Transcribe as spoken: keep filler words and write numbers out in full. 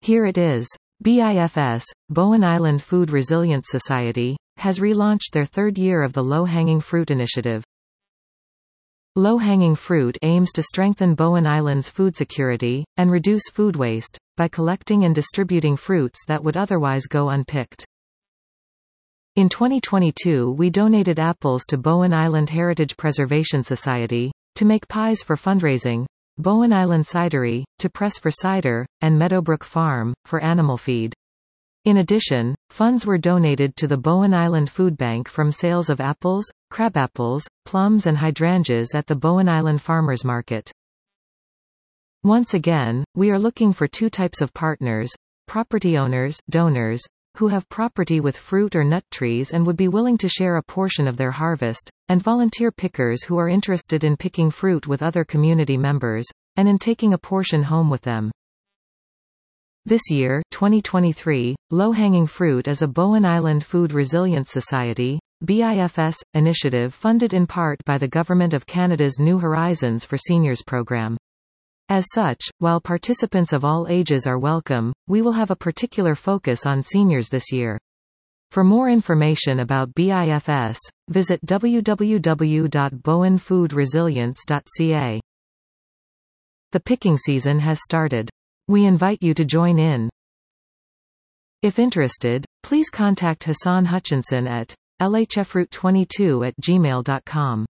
Here it is. B I F S, Bowen Island Food Resilience Society, has relaunched their third year of the Low-Hanging Fruit Initiative. Low-hanging fruit aims to strengthen Bowen Island's food security, and reduce food waste, by collecting and distributing fruits that would otherwise go unpicked. In twenty twenty-two we donated apples to Bowen Island Heritage Preservation Society, to make pies for fundraising, Bowen Island Cidery, to press for cider, and Meadowbrook Farm, for animal feed. In addition, funds were donated to the Bowen Island Food Bank from sales of apples, crabapples, plums and hydrangeas at the Bowen Island Farmers Market. Once again, we are looking for two types of partners: property owners, donors, who have property with fruit or nut trees and would be willing to share a portion of their harvest, and volunteer pickers who are interested in picking fruit with other community members, and in taking a portion home with them. This year, twenty twenty-three, Low-Hanging Fruit is a Bowen Island Food Resilience Society, B I F S, initiative funded in part by the Government of Canada's New Horizons for Seniors program. As such, while participants of all ages are welcome, we will have a particular focus on seniors this year. For more information about B I F S, visit w w w dot bowen food resilience dot c a. The picking season has started. We invite you to join in. If interested, please contact Hassan Hutchinson at l h f fruit twenty-two at gmail dot com.